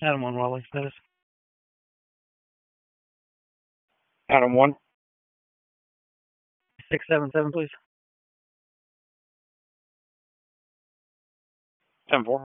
Adam 1 Raleigh status. Adam 1. 677, please. 10-4.